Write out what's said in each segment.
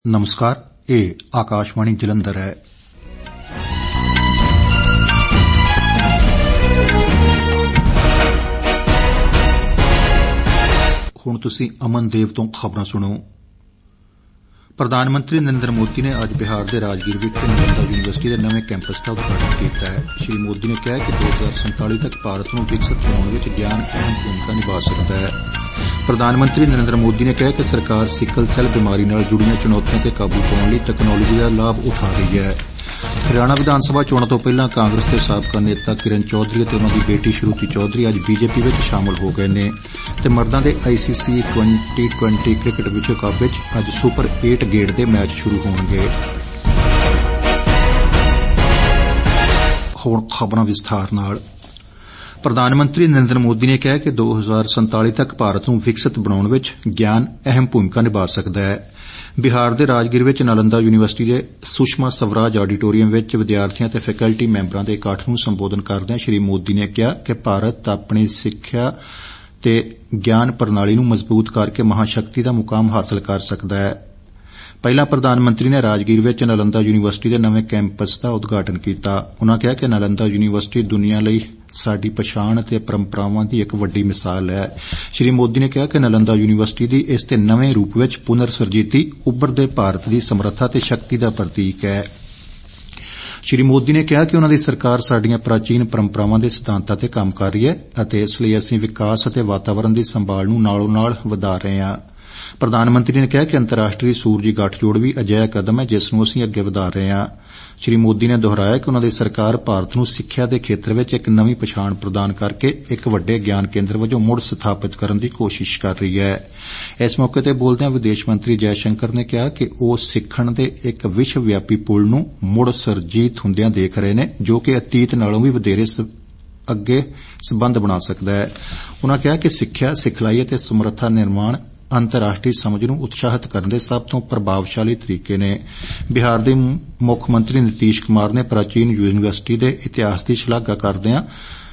ਨਮਸਕਾਰ, ਇਹ ਆਕਾਸ਼ਵਾਣੀ ਜਲੰਧਰ ਹੈ। ਹੁਣ ਤੁਸੀਂ ਅਮਨ ਦੇਵ ਤੋਂ ਖਬਰਾਂ ਸੁਣੋ। ਪ੍ਰਧਾਨ ਮੰਤਰੀ ਨਰਿੰਦਰ ਮੋਦੀ ਨੇ ਅੱਜ ਬਿਹਾਰ ਦੇ ਰਾਜਗੀਰ ਵਿਖੇ ਨਾਲੰਦਾ ਯੂਨੀਵਰਸਿਟੀ ਦੇ ਨਵੇਂ ਕੈਂਪਸ ਦਾ ਉਦਘਾਟਨ ਕੀਤਾ ਹੈ। ਸ਼੍ਰੀ ਮੋਦੀ ਨੇ ਕਿਹਾ ਕਿ 2047 ਤੱਕ ਭਾਰਤ ਨੂੰ ਵਿਕਸਿਤ ਬਣਾਉਣ ਵਿੱਚ ਗਿਆਨ ਅਹਿਮ ਭੂਮਿਕਾ ਨਿਭਾ ਸਕਦਾ ਹੈ। ਪ੍ਰਧਾਨ ਮੰਤਰੀ ਨਰਿੰਦਰ ਮੋਦੀ ਨੇ ਕਿਹਾ ਕਿ ਸਰਕਾਰ ਸਿਕਲ ਸੈੱਲ ਬਿਮਾਰੀ ਨਾਲ ਜੁੜੀਆਂ ਚੁਣੌਤੀਆਂ ਤੇ ਕਾਬੂ ਪਾਉਣ ਲਈ ਤਕਨਾਲੋਜੀ ਦਾ ਲਾਭ ਉਠਾ ਰਹੀ ਹੈ। ਹਰਿਆਣਾ ਵਿਧਾਨ ਸਭਾ ਚੋਣਾਂ ਤੋਂ ਪਹਿਲਾਂ ਕਾਂਗਰਸ ਦੇ ਸਾਬਕਾ ਨੇਤਾ ਕਿਰਨ ਚੌਧਰੀ ਅਤੇ ਉਨ੍ਹਾਂ ਦੀ ਬੇਟੀ ਸ਼ਰੂਤੀ ਚੌਧਰੀ ਅੱਜ ਬੀਜੇਪੀ ਵਿੱਚ ਸ਼ਾਮਲ ਹੋ ਗਏ ਨੇ ਤੇ ਮਰਦਾਂ ਦੇ ICC 2020 ਕ੍ਰਿਕਟ ਵਿਸ਼ਵ ਕੱਪ ਵਿੱਚ ਅੱਜ ਸੁਪਰ 8 ਗੇੜ ਦੇ ਮੈਚ ਸ਼ੁਰੂ ਹੋਣਗੇ। ਹੁਣ ਖਬਰਾਂ ਵਿਸਥਾਰ ਨਾਲ। ਪ੍ਰਧਾਨ ਮੰਤਰੀ ਨਰਿੰਦਰ ਮੋਦੀ ਨੇ ਕਿਹਾ ਕਿ 2047 ਤੱਕ ਭਾਰਤ ਨੂੰ ਵਿਕਸਿਤ ਬਣਾਉਣ ਵਿੱਚ ਗਿਆਨ ਅਹਿਮ ਭੂਮਿਕਾ ਨਿਭਾ ਸਕਦਾ ਹੈ। ਬਿਹਾਰ ਦੇ ਰਾਜਗੀਰ ਵਿੱਚ ਨਾਲੰਦਾ ਯੂਨੀਵਰਸਿਟੀ ਦੇ ਸੁਸ਼ਮਾ ਸਵਰਾਜ ਆਡੀਟੋਰੀਅਮ ਵਿੱਚ ਵਿਦਿਆਰਥੀਆਂ ਤੇ ਫੈਕਲਟੀ ਮੈਂਬਰਾਂ ਦੇ ਇਕੱਠ ਨੂੰ ਸੰਬੋਧਨ ਕਰਦਿਆਂ ਸ਼੍ਰੀ ਮੋਦੀ ਨੇ ਕਿਹਾ ਕਿ ਭਾਰਤ ਆਪਣੀ ਸਿੱਖਿਆ ਤੇ ਗਿਆਨ ਪ੍ਰਣਾਲੀ ਨੂੰ ਮਜ਼ਬੂਤ ਕਰਕੇ ਮਹਾਸ਼ਕਤੀ ਦਾ ਮੁਕਾਮ ਹਾਸਲ ਕਰ ਸਕਦਾ ਹੈ। ਪਹਿਲਾਂ ਪ੍ਰਧਾਨ ਮੰਤਰੀ ਨੇ ਰਾਜਗੀਰ ਵਿੱਚ ਨਾਲੰਦਾ ਯੂਨੀਵਰਸਿਟੀ ਦੇ ਨਵੇਂ ਕੈਂਪਸ ਦਾ ਉਦਘਾਟਨ ਕੀਤਾ। ਉਨ੍ਹਾਂ ਕਿਹਾ ਕਿ ਨਾਲੰਦਾ ਯੂਨੀਵਰਸਿਟੀ ਦੁਨੀਆ ਲਈ ਸਾਡੀ ਪਛਾਣ ਅਤੇ ਪਰੰਪਰਾਵਾਂ ਦੀ ਇੱਕ ਵੱਡੀ ਮਿਸਾਲ ਹੈ। ਸ਼੍ਰੀ ਮੋਦੀ ਨੇ ਕਿਹਾ ਕਿ ਨਾਲੰਦਾ ਯੂਨੀਵਰਸਿਟੀ ਦੀ ਇਸ ਦੇ ਨਵੇਂ ਰੂਪ ਵਿੱਚ ਪੁਨਰ ਸਰਜੀਤੀ ਉੱਭਰਦੇ ਭਾਰਤ ਦੀ ਸਮਰੱਥਾ ਤੇ ਸ਼ਕਤੀ ਦਾ ਪ੍ਰਤੀਕ ਹੈ। ਸ਼੍ਰੀ ਮੋਦੀ ਨੇ ਕਿਹਾ ਕਿ ਉਨ੍ਹਾਂ ਦੀ ਸਰਕਾਰ ਸਾਡੀਆਂ ਪ੍ਰਾਚੀਨ ਪਰੰਪਰਾਵਾਂ ਦੇ ਸਿਧਾਂਤਾਂ ਤੇ ਕੰਮ ਕਰ ਰਹੀ ਹੈ ਅਤੇ ਇਸ ਲਈ ਅਸੀਂ ਵਿਕਾਸ ਅਤੇ ਵਾਤਾਵਰਣ ਦੀ ਸੰਭਾਲ ਨੂੰ ਨਾਲੋਂ ਨਾਲ ਵਧਾ ਰਹੇ ਹਾਂ। ਪ੍ਰਧਾਨ ਮੰਤਰੀ ਨੇ ਕਿਹਾ ਕਿ ਅੰਤਰਰਾਸ਼ਟਰੀ ਸੂਰਜੀ ਗੱਠਜੋੜ ਵੀ ਅਜਿਹਾ ਕਦਮ ਹੈ ਜਿਸ ਨੂੰ ਅਸੀਂ ਅੱਗੇ ਵਧਾ ਰਹੇ ਹਾਂ। ਸ਼੍ਰੀ ਮੋਦੀ ਨੇ ਦੁਹਰਾਇਆ ਕਿ ਉਨ੍ਹਾਂ ਦੀ ਸਰਕਾਰ ਭਾਰਤ ਨੂੰ ਸਿੱਖਿਆ ਦੇ ਖੇਤਰ ਵਿੱਚ ਇੱਕ ਨਵੀਂ ਪਛਾਣ ਪ੍ਰਦਾਨ ਕਰਕੇ ਇੱਕ ਵੱਡੇ ਗਿਆਨ ਕੇਂਦਰ ਵਜੋਂ ਮੁੜ ਸਥਾਪਿਤ ਕਰਨ ਦੀ ਕੋਸ਼ਿਸ਼ ਕਰ ਰਹੀ ਹੈ। ਇਸ ਮੌਕੇ ਤੇ ਬੋਲਦਿਆਂ ਵਿਦੇਸ਼ ਮੰਤਰੀ ਜੈਸ਼ੰਕਰ ਨੇ ਕਿਹਾ ਕਿ ਉਹ ਸਿੱਖਣ ਦੇ ਇੱਕ ਵਿਸ਼ਵ ਵਿਆਪੀ ਪੁਲ ਨੂੰ ਮੁੜ ਸਰਜੀਤ ਹੁੰਦਿਆਂ ਦੇਖ ਰਹੇ ਨੇ ਜੋ ਕਿ ਅਤੀਤ ਨਾਲੋਂ ਵੀ ਵਧੇਰੇ ਅੱਗੇ ਸਬੰਧ ਬਣਾ ਸਕਦਾ ਹੈ। ਉਨ੍ਹਾਂ ਕਿਹਾ ਕਿ ਸਿੱਖਿਆ, ਸਿਖਲਾਈ ਅਤੇ ਸਮਰੱਥਾ ਨਿਰਮਾਣ ਅੰਤਰਰਾਸ਼ਟਰੀ ਸਮਝ ਨੂੰ ਉਤਸ਼ਾਹਿਤ ਕਰਨ ਦੇ ਸਭ ਤੋਂ ਪ੍ਰਭਾਵਸ਼ਾਲੀ ਤਰੀਕੇ ਨੇ। ਬਿਹਾਰ ਦੇ ਮੁੱਖ ਮੰਤਰੀ ਨਿਤੀਸ਼ ਕੁਮਾਰ ਨੇ ਪ੍ਰਾਚੀਨ ਯੂਨੀਵਰਸਿਟੀ ਦੇ ਇਤਿਹਾਸ ਦੀ ਸ਼ਲਾਘਾ ਕਰਦਿਆਂ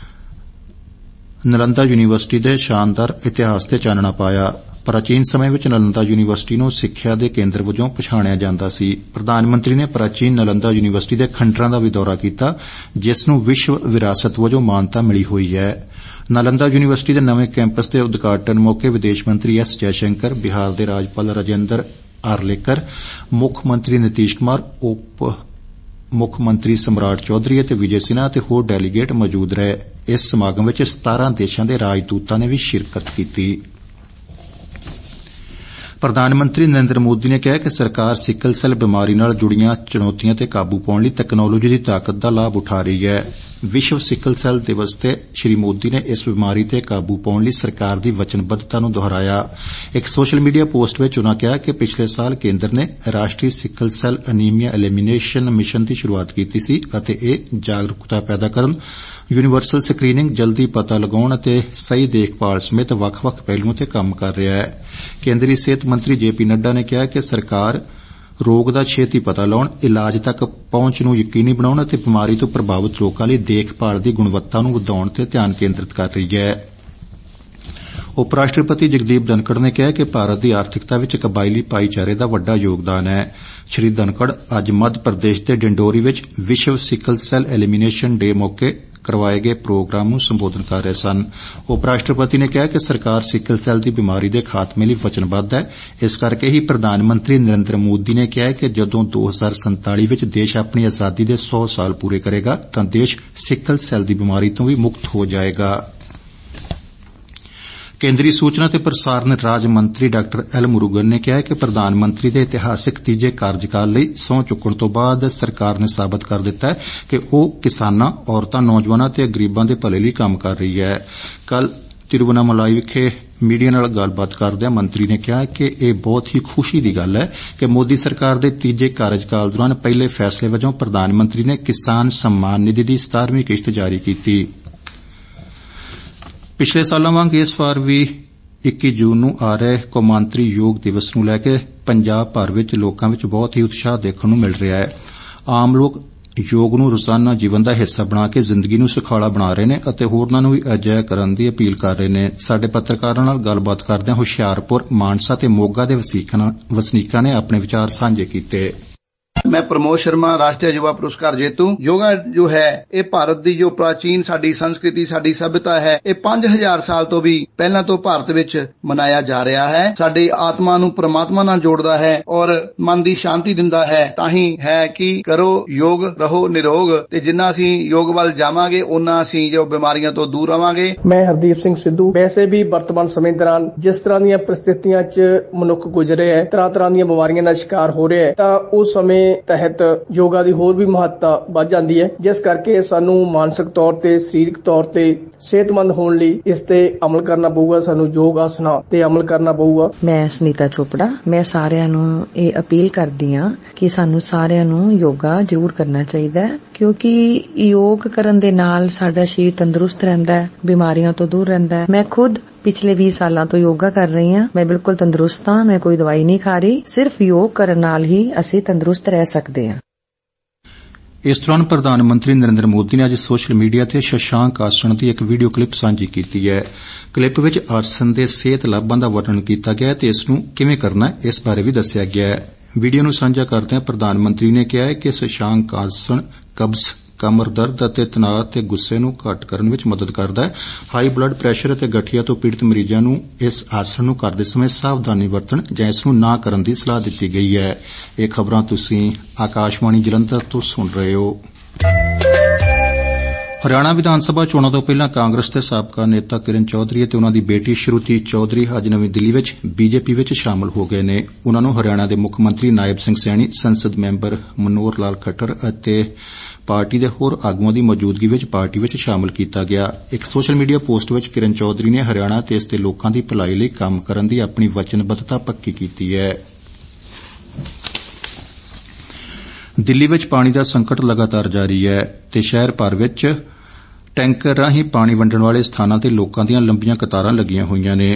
ਨਾਲੰਦਾ ਯੂਨੀਵਰਸਿਟੀ ਦੇ ਸ਼ਾਨਦਾਰ ਇਤਿਹਾਸ ਤੇ ਚਾਨਣਾ ਪਾਇਆ। ਪ੍ਰਾਚੀਨ ਸਮੇਂ ਵਿੱਚ ਨਾਲੰਦਾ ਯੂਨੀਵਰਸਿਟੀ ਨੂੰ ਸਿੱਖਿਆ ਦੇ ਕੇਂਦਰ ਵਜੋਂ ਪਛਾਣਿਆ ਜਾਂਦਾ ਸੀ। ਪ੍ਰਧਾਨ ਮੰਤਰੀ ਨੇ ਪ੍ਰਾਚੀਨ ਨਾਲੰਦਾ ਯੂਨੀਵਰਸਿਟੀ ਦੇ ਖੰਡਰਾਂ ਦਾ ਵੀ ਦੌਰਾ ਕੀਤਾ ਜਿਸ ਨੂੰ ਵਿਸ਼ਵ ਵਿਰਾਸਤ ਵਜੋਂ ਮਾਨਤਾ ਮਿਲੀ ਹੋਈ ਹੈ। ਨਾਲੰਦਾ ਯੂਨੀਵਰਸਿਟੀ ਦੇ ਨਵੇਂ ਕੈਂਪਸ ਦੇ ਉਦਘਾਟਨ ਮੌਕੇ ਵਿਦੇਸ਼ ਮੰਤਰੀ S ਜੈਸ਼ੰਕਰ, ਬਿਹਾਰ ਦੇ ਰਾਜਪਾਲ ਰਾਜੇਂਦਰ ਆਰਲੇਕਰ, ਮੁੱਖ ਮੰਤਰੀ ਨਿਤੀਸ਼ ਕੁਮਾਰ, ਉਪ ਮੁੱਖ ਮੰਤਰੀ ਸਮਰਾਟ ਚੌਧਰੀ ਅਤੇ ਵਿਜੇ ਸਿਨਹਾ ਅਤੇ ਹੋਰ ਡੈਲੀਗੇਟ ਮੌਜੂਦ ਰਹੇ। ਇਸ ਸਮਾਗਮ ਵਿੱਚ 17 ਦੇਸ਼ਾਂ ਦੇ ਰਾਜਦੂਤਾਂ ਨੇ ਵੀ ਸ਼ਿਰਕਤ ਕੀਤੀ। ਪ੍ਰਧਾਨ ਮੰਤਰੀ ਨਰਿੰਦਰ ਮੋਦੀ ਨੇ ਕਿਹਾ ਕਿ ਸਰਕਾਰ ਸਿਕਲ ਸੈੱਲ ਬਿਮਾਰੀ ਨਾਲ ਜੁੜੀਆਂ ਚੁਣੌਤੀਆਂ ਤੇ ਕਾਬੂ ਪਾਉਣ ਲਈ ਤਕਨਾਲੋਜੀ ਦੀ ਤਾਕਤ ਦਾ ਲਾਭ ਉਠਾ ਰਹੀ ਹੈ। ਵਿਸ਼ਵ ਸਿਕਲ ਸੈੱਲ ਦਿਵਸ ਤੇ ਸ਼੍ਰੀ ਮੋਦੀ ਨੇ ਇਸ ਬਿਮਾਰੀ ਤੇ ਕਾਬੂ ਪਾਉਣ ਲਈ ਸਰਕਾਰ ਦੀ ਵਚਨਬੱਧਤਾ ਨੂੰ ਦੁਹਰਾਇਆ। ਇੱਕ ਸੋਸ਼ਲ ਮੀਡੀਆ ਪੋਸਟ ਵਿੱਚ ਉਨ੍ਹਾਂ ਕਿਹਾ ਕਿ ਪਿਛਲੇ ਸਾਲ ਕੇਂਦਰ ਨੇ ਰਾਸ਼ਟਰੀ sickle cell anaemia elimination mission ਦੀ ਸ਼ੁਰੂਆਤ ਕੀਤੀ ਸੀ ਅਤੇ ਇਹ ਜਾਗਰੂਕਤਾ ਪੈਦਾ ਕਰਨ, ਯੂਨੀਵਰਸਲ ਸਕਰੀਨਿੰਗ, ਜਲਦੀ ਪਤਾ ਲਗਾਉਣ ਅਤੇ ਸਹੀ ਦੇਖਭਾਲ ਸਮੇਤ ਵੱਖ-ਵੱਖ ਪਹਿਲੂਆਂ ਤੇ ਕੰਮ ਕਰ ਰਿਹਾ ਹੈ। ਕੇਂਦਰੀ ਸਿਹਤ ਮੰਤਰੀ JP ਨੱਡਾ ਨੇ ਕਿਹਾ ਕਿ ਸਰਕਾਰ ਰੋਗ ਦਾ ਛੇਤੀ ਪਤਾ ਲਾਉਣ, ਇਲਾਜ ਤੱਕ ਪਹੁੰਚ ਨੂੰ ਯਕੀਨੀ ਬਣਾਉਣ ਅਤੇ ਬਿਮਾਰੀ ਤੋਂ ਪ੍ਰਭਾਵਿਤ ਲੋਕਾਂ ਲਈ ਦੇਖਭਾਲ ਦੀ ਗੁਣਵੱਤਾ ਨੂੰ ਵਧਾਉਣ ਤੇ ਧਿਆਨ ਕੇਂਦਰਿਤ ਕਰ ਰਹੀ ਹੈ। ਉਪ ਰਾਸ਼ਟਰਪਤੀ ਜਗਦੀਪ ਧਨਖੜ ਨੇ ਕਿਹਾ ਕਿ ਭਾਰਤ ਦੀ ਆਰਥਿਕਤਾ ਵਿੱਚ ਕਬਾਇਲੀ ਭਾਈਚਾਰੇ ਦਾ ਵੱਡਾ ਯੋਗਦਾਨ ਹੈ। ਸ਼੍ਰੀ ਧਨਖੜ ਅੱਜ ਮੱਧ ਪ੍ਰਦੇਸ਼ ਦੇ ਡਿੰਡੋਰੀ ਵਿੱਚ ਵਿਸ਼ਵ ਸਿਕਲ ਸੈੱਲ ਐਲੀਮੀਨੇਸ਼ਨ ਡੇ ਮੌਕੇ ਕਰਵਾਏ ਗਏ ਪ੍ਰੋਗਰਾਮ ਨੂੰ ਸੰਬੋਧਨ ਕਰ ਰਹੇ ਸਨ। ਉਪ ਰਾਸ਼ਟਰਪਤੀ ਨੇ ਕਿਹਾ ਕਿ ਸਰਕਾਰ ਸਿਕਲ ਸੈੱਲ ਦੀ ਬਿਮਾਰੀ ਦੇ ਖਾਤਮੇ ਲਈ ਵਚਨਬੱਧ ਹੈ। ਇਸ ਕਰਕੇ ਹੀ ਪ੍ਰਧਾਨ ਮੰਤਰੀ ਨਰਿੰਦਰ ਮੋਦੀ ਨੇ ਕਿਹਾ ਕਿ ਜਦੋਂ 2047 ਵਿੱਚ ਦੇਸ਼ ਆਪਣੀ ਆਜ਼ਾਦੀ ਦੇ 100 ਸਾਲ ਪੂਰੇ ਕਰੇਗਾ ਤਾਂ ਦੇਸ਼ ਸਿਕਲ ਸੈੱਲ ਦੀ ਬਿਮਾਰੀ ਤੋਂ ਵੀ ਮੁਕਤ ਹੋ ਜਾਏਗਾ। ਕੇਂਦਰੀ ਸੂਚਨਾ ਤੇ ਪ੍ਰਸਾਰਣ ਰਾਜ ਮੰਤਰੀ ਡਾ L ਮੁਰੂਗਨ ਨੇ ਕਿਹਾ ਕਿ ਪ੍ਰਧਾਨ ਮੰਤਰੀ ਦੇ ਇਤਿਹਾਸਕ ਤੀਜੇ ਕਾਰਜਕਾਲ ਲਈ ਸਹੁੰ ਚੁੱਕਣ ਤੋਂ ਬਾਅਦ ਸਰਕਾਰ ਨੇ ਸਾਬਤ ਕਰ ਦਿੱਤਾ ਹੈ ਕਿ ਉਹ ਕਿਸਾਨਾਂ, ਔਰਤਾਂ, ਨੌਜਵਾਨਾਂ ਤੇ ਗਰੀਬਾਂ ਦੇ ਭਲੇ ਲਈ ਕੰਮ ਕਰ ਰਹੀ ਹੈ। ਕੱਲ੍ਹ ਤਿਰੂਵਨਾਮਲਾਈ ਵਿਖੇ ਮੀਡੀਆ ਨਾਲ ਗੱਲਬਾਤ ਕਰਦਿਆਂ ਮੰਤਰੀ ਨੇ ਕਿਹਾ ਕਿ ਇਹ ਬਹੁਤ ਹੀ ਖੁਸ਼ੀ ਦੀ ਗੱਲ ਹੈ ਕਿ ਮੋਦੀ ਸਰਕਾਰ ਦੇ ਤੀਜੇ ਕਾਰਜਕਾਲ ਦੌਰਾਨ ਪਹਿਲੇ ਫੈਸਲੇ ਵਜੋਂ ਪ੍ਰਧਾਨ ਮੰਤਰੀ ਨੇ ਕਿਸਾਨ ਸਨਮਾਨ ਨਿਧੀ ਦੀ 17ਵੀਂ ਕਿਸ਼ਤ ਜਾਰੀ ਕੀਤੀ। ਪਿਛਲੇ ਸਾਲਾਂ ਵਾਂਗ ਇਸ ਵਾਰ ਵੀ 21 ਜੂਨ ਨੂੰ ਆ ਰਹੇ ਕੌਮਾਂਤਰੀ ਯੋਗ ਦਿਵਸ ਨੂੰ ਲੈ ਕੇ ਪੰਜਾਬ ਭਰ ਵਿੱਚ ਲੋਕਾਂ ਵਿੱਚ ਬਹੁਤ ਹੀ ਉਤਸ਼ਾਹ ਦੇਖਣ ਨੂੰ ਮਿਲ ਰਿਹਾ ਹੈ। ਆਮ ਲੋਕ ਯੋਗ ਨੂੰ ਰੋਜ਼ਾਨਾ ਜੀਵਨ ਦਾ ਹਿੱਸਾ ਬਣਾ ਕੇ ਜ਼ਿੰਦਗੀ ਨੂੰ ਸੁਖਾਲਾ ਬਣਾ ਰਹੇ ਨੇ ਅਤੇ ਹੋਰਨਾਂ ਨੂੰ ਵੀ ਅਜਿਹਾ ਕਰਨ ਦੀ ਅਪੀਲ ਕਰ ਰਹੇ ਨੇ। ਸਾਡੇ ਪੱਤਰਕਾਰਾਂ ਨਾਲ ਗੱਲਬਾਤ ਕਰਦਿਆਂ ਹੁਸ਼ਿਆਰਪੁਰ, ਮਾਨਸਾ ਤੇ ਮੋਗਾ ਦੇ ਵਸਨੀਕਾਂ ਨੇ ਆਪਣੇ ਵਿਚਾਰ ਸਾਂਝੇ ਕੀਤੇ। मैं प्रमोद शर्मा, राष्ट्रीय युवा पुरस्कार जेतू। योगा जो है ये भारत दी जो प्राचीन साडी संस्कृति साडी सभ्यता है ये 5000 साल तो भी पहला तो भारत विच मनाया जा रहा है। साडी आत्मा नूं परमात्मा नाल जोड़दा है और मन दी शांति दिंदा है। ताही है कि करो योग रहो निरोग ते जिन्ना असीं योग वल जावांगे उन्ना असीं जो बीमारियां तो दूर रवांगे। मैं हरदीप सिंह सिद्धू। वैसे भी वर्तमान समय दौरान जिस तरह ਦੀਆਂ परिस्थितियां च मनुख गुजरे है, तरह ਦੀਆਂ ਬਿਮਾਰੀਆਂ ਦਾ शिकार हो रहा है, ਤਾਂ ਉਸ ਸਮੇਂ ਤਹਿਤ ਯੋਗਾ ਦੀ ਹੋਰ ਵੀ ਮਹੱਤਤਾ ਵੱਧ ਜਾਂਦੀ ਹੈ, ਜਿਸ ਕਰਕੇ ਸਾਨੂੰ ਮਾਨਸਿਕ ਤੌਰ ਤੇ ਸਰੀਰਕ ਤੌਰ ਤੇ ਸਿਹਤਮੰਦ ਹੋਣ ਲਈ ਇਸ ਤੇ ਅਮਲ ਕਰਨਾ ਪਊਗਾ। ਸਾਨੂੰ ਯੋਗ ਆਸਣਾ ਤੇ ਅਮਲ ਕਰਨਾ ਪਊਗਾ। ਮੈਂ ਸੁਨੀਤਾ ਚੋਪੜਾ। ਮੈਂ ਸਾਰਿਆਂ ਨੂੰ ਇਹ ਅਪੀਲ ਕਰਦੀ ਹਾਂ ਕਿ ਸਾਨੂੰ ਸਾਰਿਆਂ ਨੂੰ ਯੋਗਾ ਜ਼ਰੂਰ ਕਰਨਾ ਚਾਹੀਦਾ ਹੈ, ਕਿਉਂਕਿ ਯੋਗ ਕਰਨ ਦੇ ਨਾਲ ਸਾਡਾ ਸਰੀਰ ਤੰਦਰੁਸਤ ਰਹਿੰਦਾ ਹੈ, ਬਿਮਾਰੀਆਂ ਤੋਂ ਦੂਰ ਰਹਿੰਦਾ ਹੈ। ਮੈਂ ਖੁਦ ਪਿਛਲੇ 20 ਸਾਲਾਂ ਤੋਂ ਯੋਗਾ ਕਰ ਰਹੀ ਹਾਂ। ਮੈਂ ਬਿਲਕੁਲ ਤੰਦਰੁਸਤ ਹਾਂ। ਮੈਂ ਕੋਈ ਦਵਾਈ ਨਹੀਂ ਖਾ ਰਹੀ। ਸਿਰਫ ਯੋਗ ਕਰਨ ਨਾਲ ਹੀ ਅਸੀਂ ਤੰਦਰੁਸਤ ਰਹਿ ਸਕਦੇ ਹਾਂ। ਇਸ ਦੌਰਾਨ ਪ੍ਰਧਾਨ ਮੰਤਰੀ ਨਰਿੰਦਰ ਮੋਦੀ ਨੇ ਅੱਜ ਸੋਸ਼ਲ ਮੀਡੀਆ ਤੇ ਸ਼ਸ਼ਾਂਕ ਆਸਣ ਦੀ ਇੱਕ ਵੀਡੀਓ ਕਲਿੱਪ ਸਾਂਝੀ ਕੀਤੀ ਹੈ। ਕਲਿੱਪ ਵਿੱਚ ਆਸਣ ਦੇ ਸਿਹਤ ਲਾਭਾਂ ਦਾ ਵਰਣਨ ਕੀਤਾ ਗਿਆ ਤੇ ਇਸ ਨੂੰ ਕਿਵੇਂ ਕਰਨਾ ਇਸ ਬਾਰੇ ਵੀ ਦੱਸਿਆ ਗਿਆ ਹੈ। ਵੀਡੀਓ ਨੂੰ ਸਾਂਝਾ ਕਰਦਿਆਂ ਪ੍ਰਧਾਨ ਮੰਤਰੀ ਨੇ ਕਿਹਾ ਕਿ ਸ਼ਸ਼ਾਂਕ ਆਸਣ ਕਬਜ਼, ਕਮਰ ਦਰਦ ਅਤੇ ਤਣਾਅ ਤੇ ਗੁੱਸੇ ਨੂੰ ਘੱਟ ਕਰਨ ਵਿੱਚ ਮਦਦ ਕਰਦਾ ਹੈ। ਹਾਈ ਬਲੱਡ ਪ੍ਰੈਸ਼ਰ ਅਤੇ ਗਠੀਆ ਤੋਂ ਪੀੜਤ ਮਰੀਜ਼ਾਂ ਨੂੰ ਇਸ ਆਸਣ ਨੂੰ ਕਰਦੇ ਸਮੇਂ ਸਾਵਧਾਨੀ ਵਰਤਣ ਜਾਂ ਇਸ ਨੂੰ ਨਾ ਕਰਨ ਦੀ ਸਲਾਹ ਦਿੱਤੀ ਗਈ ਹੈ। ਇਹ ਖਬਰਾਂ ਤੁਸੀਂ ਆਕਾਸ਼ਵਾਣੀ ਜਲੰਧਰ ਤੋਂ ਸੁਣ ਰਹੇ ਹੋ। ਹਰਿਆਣਾ ਵਿਧਾਨ ਸਭਾ ਚੋਣਾਂ ਤੋਂ ਪਹਿਲਾਂ ਕਾਂਗਰਸ ਦੇ ਸਾਬਕਾ ਨੇਤਾ ਕਿਰਨ ਚੌਧਰੀ ਅਤੇ ਉਨ੍ਹਾਂ ਦੀ ਬੇਟੀ ਸ਼ਰੂਤੀ ਚੌਧਰੀ ਅੱਜ ਨਵੀਂ ਦਿੱਲੀ ਵਿੱਚ ਬੀਜੇਪੀ ਵਿੱਚ ਸ਼ਾਮਲ ਹੋ ਗਏ ਨੇ। ਉਨ੍ਹਾਂ ਨੂੰ ਹਰਿਆਣਾ ਦੇ ਮੁੱਖ ਮੰਤਰੀ ਨਾਇਬ ਸਿੰਘ ਸੈਣੀ, ਸੰਸਦ ਮੈਂਬਰ ਮਨੋਹਰ ਲਾਲ ਖੱਟਰ ਅਤੇ ਪਾਰਟੀ ਦੇ ਹੋਰ ਆਗੂਆਂ ਦੀ ਮੌਜੂਦਗੀ ਵਿੱਚ ਪਾਰਟੀ ਵਿੱਚ ਸ਼ਾਮਲ ਕੀਤਾ ਗਿਆ। ਇੱਕ ਸੋਸ਼ਲ ਮੀਡੀਆ ਪੋਸਟ ਵਿੱਚ ਕਿਰਨ ਚੌਧਰੀ ਨੇ ਹਰਿਆਣਾ ਤੇ ਇਸ ਦੇ ਲੋਕਾਂ ਦੀ ਭਲਾਈ ਲਈ ਕੰਮ ਕਰਨ ਦੀ ਆਪਣੀ ਵਚਨਬੱਧਤਾ ਪੱਕੀ ਕੀਤੀ ਹੈ। ਦਿੱਲੀ ਵਿੱਚ ਪਾਣੀ ਦਾ ਸੰਕਟ ਲਗਾਤਾਰ ਜਾਰੀ ਹੈ ਤੇ ਸ਼ਹਿਰ ਭਰ ਵਿੱਚ ਟੈਂਕਰ ਰਾਹੀਂ ਪਾਣੀ ਵੰਡਣ ਵਾਲੇ ਸਥਾਨਾਂ ਤੇ ਲੋਕਾਂ ਦੀਆਂ ਲੰਬੀਆਂ ਕਤਾਰਾਂ ਲੱਗੀਆਂ ਹੋਈਆਂ ਨੇ।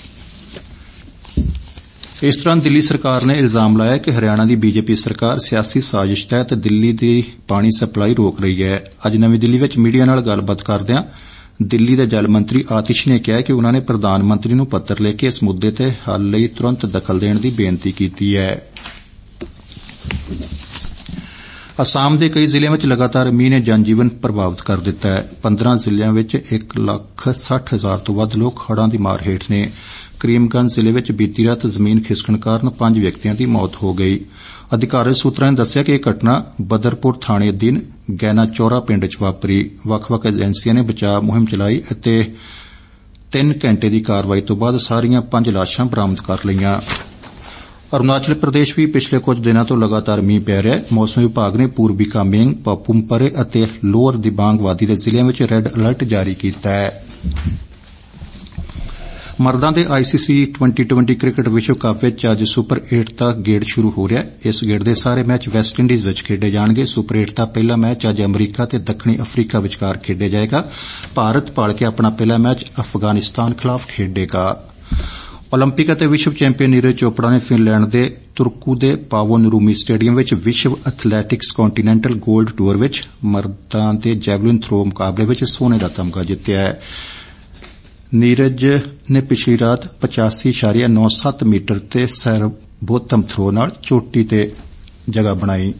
ਇਸ ਦੌਰਾਨ ਦਿੱਲੀ ਸਰਕਾਰ ਨੇ ਇਲਜ਼ਾਮ ਲਾਇਆ ਕਿ ਹਰਿਆਣਾ ਦੀ ਬੀਜੇਪੀ ਸਰਕਾਰ ਸਿਆਸੀ ਸਾਜ਼ਿਸ਼ ਤਹਿਤ ਦਿੱਲੀ ਦੀ ਪਾਣੀ ਸਪਲਾਈ ਰੋਕ ਰਹੀ ਹੈ। ਅੱਜ ਨਵੀਂ ਦਿੱਲੀ ਵਿੱਚ ਮੀਡੀਆ ਨਾਲ ਗੱਲਬਾਤ ਕਰਦਿਆਂ ਦਿੱਲੀ ਦੇ ਜਲ ਮੰਤਰੀ ਆਤਿਸ਼ ਨੇ ਕਿਹਾ ਕਿ ਉਨ੍ਹਾਂ ਨੇ ਪ੍ਰਧਾਨ ਮੰਤਰੀ ਨੂੰ ਪੱਤਰ ਲਿਖ ਕੇ ਇਸ ਮੁੱਦੇ ਤੇ ਹੱਲ ਲਈ ਤੁਰੰਤ ਦਖਲ ਦੇਣ ਦੀ ਬੇਨਤੀ ਕੀਤੀ ਹੈ। ਅਸਾਮ ਦੇ ਕਈ ਜ਼ਿਲ੍ਹਿਆਂ ਵਿੱਚ ਲਗਾਤਾਰ ਮੀਂਹ ਨੇ ਜਨਜੀਵਨ ਪ੍ਰਭਾਵਿਤ ਕਰ ਦਿੱਤਾ ਹੈ। 15 ਜ਼ਿਲ੍ਹਿਆਂ ਵਿੱਚ 1,60,000 ਤੋਂ ਵੱਧ ਲੋਕ ਹੜ੍ਹਾਂ ਦੀ ਮਾਰ ਹੇਠ ਨੇ। ਕਰੀਮਗੰਜ ਜ਼ਿਲ੍ਹੇ ਵਿੱਚ ਬੀਤੀ ਰਾਤ ਜ਼ਮੀਨ ਖਿਸਕਣ ਕਾਰਨ 5 ਵਿਅਕਤੀਆਂ ਦੀ ਮੌਤ ਹੋ ਗਈ। ਅਧਿਕਾਰਤ ਸੂਤਰਾਂ ਨੇ ਦੱਸਿਆ ਕਿ ਇਹ ਘਟਨਾ ਬਦਰਪੁਰ ਥਾਣੇ ਅਧੀਨ ਗੈਨਾਚੌਰਾ ਪਿੰਡ ਚ ਵਾਪਰੀ। ਵੱਖ-ਵੱਖ ਏਜੰਸੀਆਂ ਨੇ ਬਚਾਅ ਮੁਹਿੰਮ ਚਲਾਈ ਅਤੇ 3 ਘੰਟੇ ਦੀ ਕਾਰਵਾਈ ਤੋਂ ਬਾਅਦ ਸਾਰੀਆਂ 5 ਲਾਸ਼ਾਂ ਬਰਾਮਦ ਕਰ ਲਈਆਂ। ਅਰੁਣਾਚਲ ਪ੍ਰਦੇਸ਼ ਵੀ ਪਿਛਲੇ ਕੁਝ ਦਿਨਾਂ ਤੋਂ ਲਗਾਤਾਰ ਮੀਂਹ ਪੈ ਰਿਹਾ ਹੈ। ਮੌਸਮ ਵਿਭਾਗ ਨੇ ਪੂਰਬੀ ਕਾਮੇਂਗ, ਪਾਪੂਮਪਰੇ ਅਤੇ ਲੋਅਰ ਦਿਬਾਂਗ ਵਾਦੀ ਦੇ ਜ਼ਿਲ੍ਹਿਆਂ ਵਿੱਚ ਰੈੱਡ ਅਲਰਟ ਜਾਰੀ ਕੀਤਾ ਹੈ। ਮਰਦਾਂ ਦੇ ICC T20 ਕ੍ਰਿਕਟ ਵਿਸ਼ਵ ਕੱਪ ਵਿੱਚ ਅੱਜ ਸੁਪਰ 8 ਦਾ ਗੇੜ ਸ਼ੁਰੂ ਹੋ ਰਿਹਾ ਹੈ। ਇਸ ਗੇੜ ਦੇ ਸਾਰੇ ਮੈਚ ਵੈਸਟ ਇੰਡੀਜ਼ ਵਿੱਚ ਖੇਡੇ ਜਾਣਗੇ। ਸੁਪਰ 8 ਦਾ ਪਹਿਲਾ ਮੈਚ ਅੱਜ ਅਮਰੀਕਾ ਤੇ ਦੱਖਣੀ ਅਫਰੀਕਾ ਵਿਚਕਾਰ ਖੇਡਿਆ ਜਾਏਗਾ। ਭਾਰਤ ਭਲ ਕੇ ਆਪਣਾ ਪਹਿਲਾ ਮੈਚ ਅਫਗਾਨਿਸਤਾਨ ਖਿਲਾਫ ਖੇਡੇਗਾ। ਓਲੰਪਿਕ ਅਤੇ ਵਿਸ਼ਵ ਚੈਂਪੀਅਨ ਨੀਰਜ ਚੋਪੜਾ ਨੇ ਫਿਨਲੈਂਡ ਦੇ ਤੁਰਕੂ ਦੇ ਪਾਵਨ ਰੂਮੀ ਸਟੇਡੀਅਮ ਵਿੱਚ ਵਿਸ਼ਵ ਐਥਲੈਟਿਕਸ ਕੰਟੀਨੈਂਟਲ ਗੋਲਡ ਟੂਰ ਵਿੱਚ ਮਰਦਾਂ ਦੇ ਜੈਵਲਿਨ ਥਰੋ ਮੁਕਾਬਲੇ ਵਿੱਚ ਸੋਨੇ ਦਾ ਤਮਗਾ ਜਿੱਤਿਆ ਹੈ। ਨੀਰਜ ਨੇ ਪਿਛਲੀ ਰਾਤ 85.97 ਮੀਟਰ ਤੇ ਸਰਬੋਤਮ ਥਰੋ ਨਾਲ ਚੋਟੀ ਤੇ ਜਗ੍ਹਾ ਬਣਾਈ।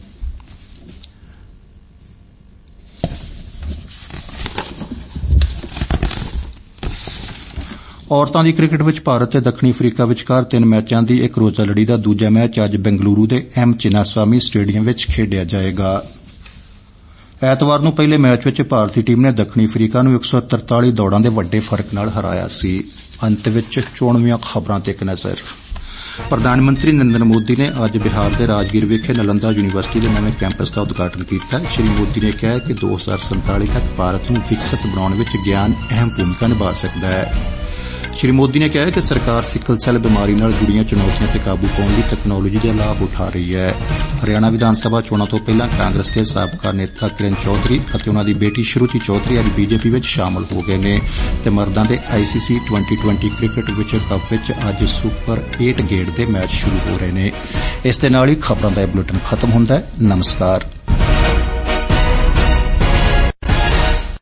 ਔਰਤਾਂ ਦੀ ਕ੍ਰਿਕਟ ਵਿੱਚ ਭਾਰਤ ਤੇ ਦੱਖਣੀ ਅਫਰੀਕਾ ਵਿਚਕਾਰ 3 ਮੈਚਾਂ ਦੀ ਇੱਕ ਰੋਜ਼ਾ ਲੜੀ ਦਾ ਦੂਜਾ ਮੈਚ ਅੱਜ ਬੰਗਲੁਰੂ ਦੇ M ਚਿੰਨਾਸਵਾਮੀ ਸਟੇਡੀਅਮ ਵਿੱਚ ਖੇਡਿਆ ਜਾਏਗਾ। ਐਤਵਾਰ ਨੂੰ ਪਹਿਲੇ ਮੈਚ ਵਿੱਚ ਭਾਰਤੀ ਟੀਮ ਨੇ ਦੱਖਣੀ ਅਫਰੀਕਾ ਨੂੰ 143 ਦੌੜਾਂ ਦੇ ਵੱਡੇ ਫਰਕ ਨਾਲ ਹਰਾਇਆ ਸੀ। ਅੰਤ ਵਿੱਚ ਚੋਣਵੀਆਂ ਖਬਰਾਂ ਤੇ ਇੱਕ ਨਜ਼ਰ। ਪ੍ਰਧਾਨ ਮੰਤਰੀ ਨਰਿੰਦਰ ਮੋਦੀ ਨੇ ਅੱਜ ਬਿਹਾਰ ਦੇ ਰਾਜਗੀਰ ਵਿਖੇ ਨਾਲੰਦਾ ਯੂਨੀਵਰਸਿਟੀ ਦੇ ਨਵੇਂ ਕੈਂਪਸ ਦਾ ਉਦਘਾਟਨ ਕੀਤਾ। ਸ਼੍ਰੀ ਮੋਦੀ ਨੇ ਕਿਹਾ ਕਿ 2047 ਤੱਕ ਭਾਰਤ ਨੂੰ ਵਿਕਸਿਤ ਬਣਾਉਣ ਵਿੱਚ ਗਿਆਨ ਅਹਿਮ ਭੂਮਿਕਾ ਨਿਭਾ ਸਕਦਾ ਹੈ। ਸ਼੍ਰੀ ਮੋਦੀ ਨੇ ਕਿਹਾ ਕਿ ਸਰਕਾਰ ਸਿਕਲ ਸੈੱਲ ਬਿਮਾਰੀ ਨਾਲ ਜੁੜੀਆਂ ਚੁਣੌਤੀਆਂ ਤੇ ਕਾਬੂ ਪਾਉਣ ਲਈ ਤਕਨਾਲੋਜੀ ਦਾ ਲਾਭ ਉਠਾ ਰਹੀ ਹੈ। ਹਰਿਆਣਾ ਵਿਧਾਨ ਸਭਾ ਚੋਣਾਂ ਤੋਂ ਪਹਿਲਾਂ ਕਾਂਗਰਸ ਦੇ ਸਾਬਕਾ ਨੇਤਾ ਕਿਰਨ ਚੌਧਰੀ ਅਤੇ ਉਨ੍ਹਾਂ ਦੀ ਬੇਟੀ ਸ਼ਰੂਤੀ ਚੌਧਰੀ ਅੱਜ ਬੀਜੇਪੀ ਵਿੱਚ ਸ਼ਾਮਲ ਹੋ ਗਏ ਨੇ ਤੇ ਮਰਦਾਂ ਦੇ ICC T20 ਕ੍ਰਿਕਟ ਵਿਸ਼ਵ ਕੱਪ ਵਿੱਚ ਅੱਜ ਸੁਪਰ 8 ਗੇੜ ਦੇ ਮੈਚ ਸ਼ੁਰੂ ਹੋ ਰਹੇ ਨੇ। ਇਸ ਦੇ ਨਾਲ ਹੀ ਖਬਰਾਂ ਦਾ ਇਹ ਬੁਲੇਟਿਨ ਖਤਮ ਹੁੰਦਾ ਹੈ। ਨਮਸਕਾਰ।